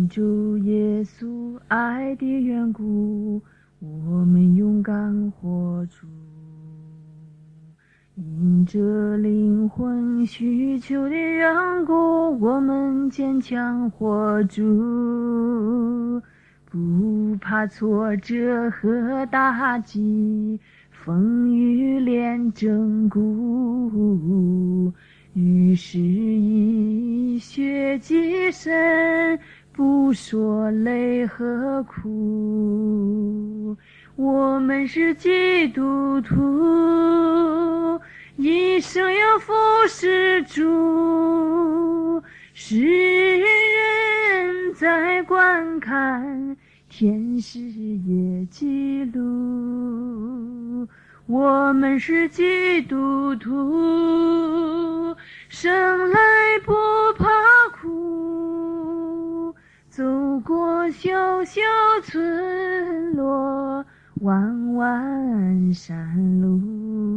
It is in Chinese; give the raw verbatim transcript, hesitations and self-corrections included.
因主耶稣爱的缘故，我们勇敢活出。因这灵魂需求的缘故，我们坚强活住。不怕挫折和打击，风雨连真固。于是以血祭神，不说泪和苦。我们是基督徒，一生要服侍主。世人在观看，天使也记录。我们是基督徒，生来不怕苦，走过小小村落，弯弯山路。